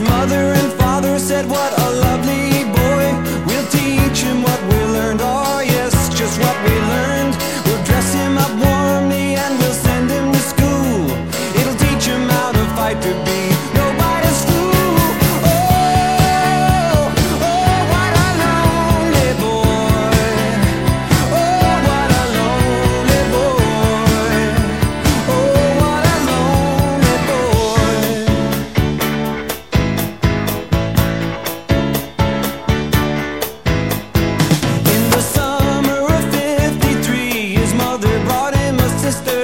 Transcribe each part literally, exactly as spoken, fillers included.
mother and father said, what a lovely boy. We'll teach him what we learned. Oh yes, just what we learned. We'll dress him up warmly and we'll send him to school. It'll teach him how to fight to be nobody's fool. Oh, oh, what a lonely boy. Oh, what a lonely boy. Oh, what a lonely boy. In the summer of fifty-three, his mother brought him a sister.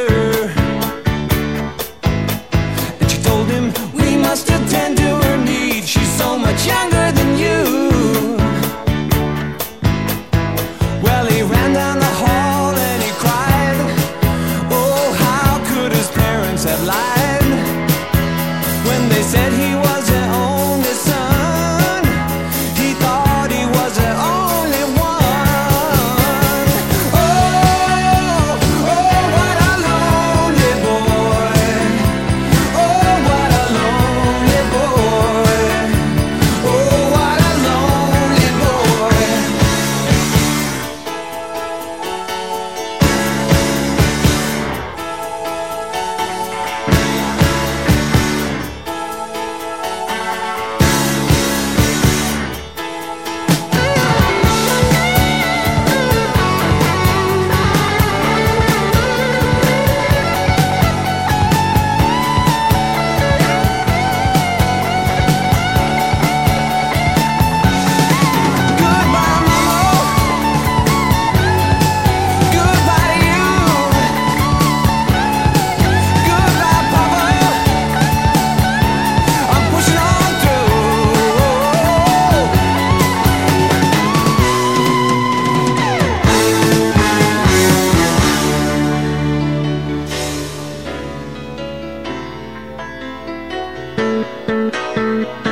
And she told him, we must attend to her needs. She's so much younger than you. Well, he ran down the hall and he cried. Oh, how could his parents have lied when they said he was their only son? He thought he was their only one. Oh, oh, what a lonely boy. Oh, what a lonely boy. Oh, what a lonely boy. Goodbye, Mama. Goodbye to you. Goodbye, Papa. I'm pushing on through.